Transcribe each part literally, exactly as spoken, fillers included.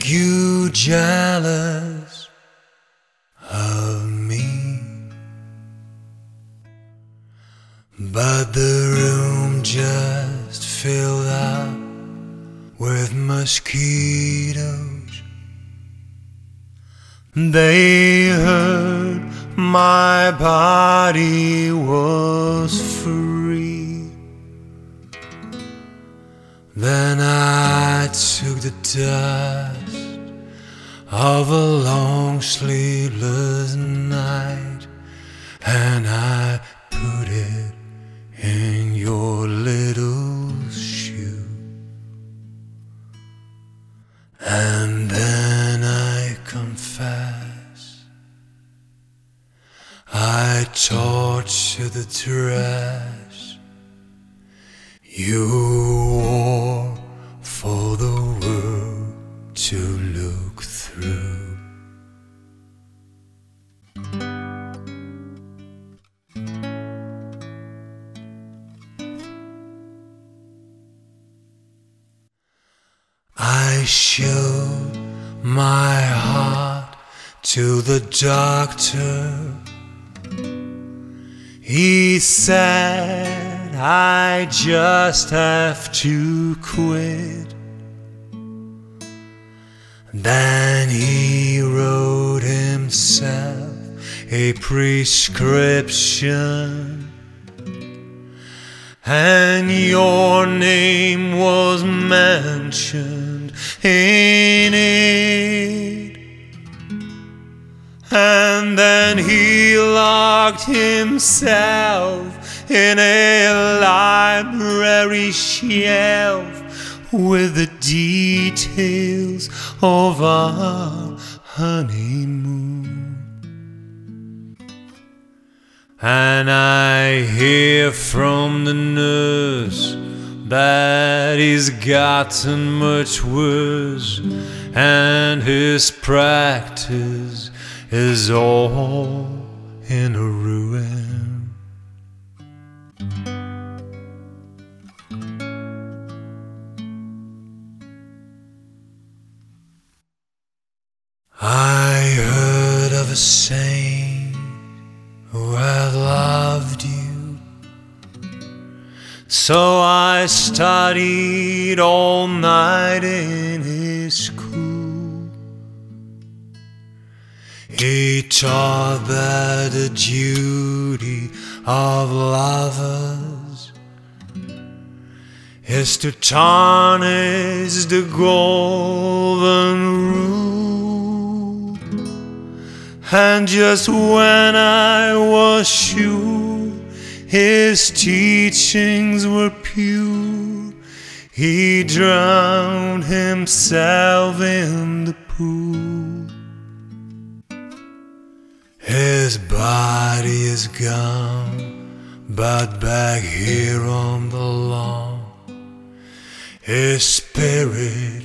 you jealous of me, but the room just filled up with mosquitoes. They heard my body was free. Then I took the dust of a long sleepless night and I put it in your little shoe. And then I confess I tortured the dress you wore for the world to look through. I showed my heart to the doctor. He said I just have to quit. Then he wrote himself a prescription, and your name was mentioned in it. And then he locked himself in a library shelf with the details of our honeymoon. And I hear from the nurse that he's gotten much worse, and his practice is all in a ruin. I heard of a saint who had loved you, so I studied all night in his school. He taught that the duty of lovers is to tarnish the golden rule. And just when I was sure his teachings were pure, he drowned himself in the pool. His body is gone, but back here on the lawn, his spirit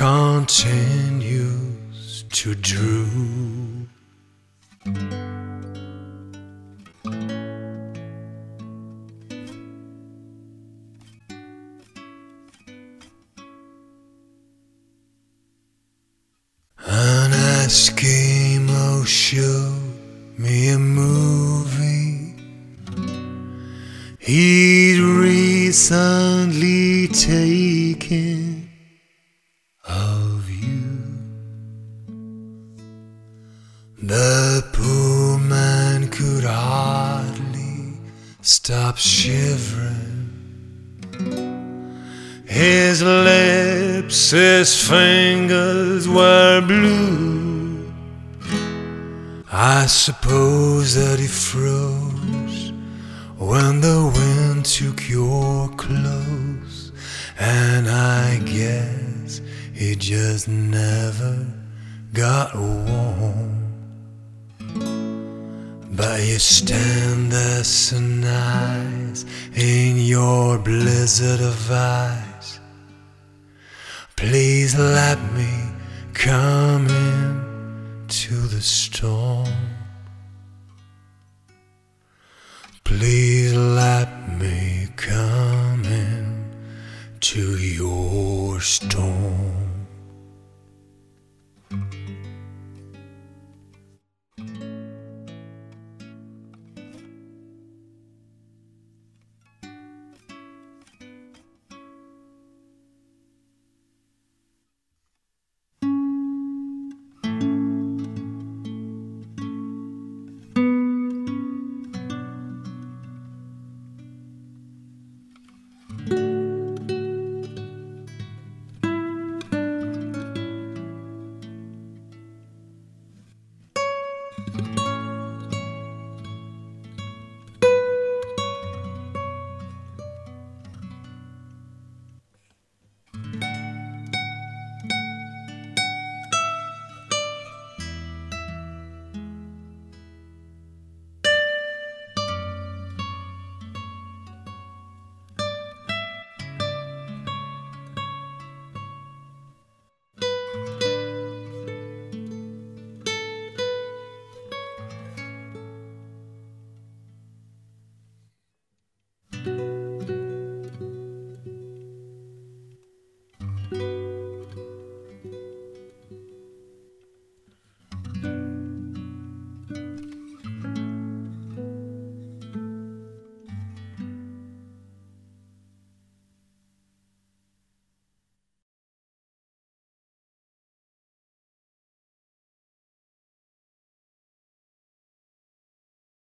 continues to droop. An Eskimo showed me a movie he'd recently taken of you. The poor man could hardly stop shivering. His lips, his fingers were blue. I suppose that he froze when the wind took your clothes, and I guess he just never got warm. But you stand there so nice in your blizzard of ice. Please let me come in to the storm.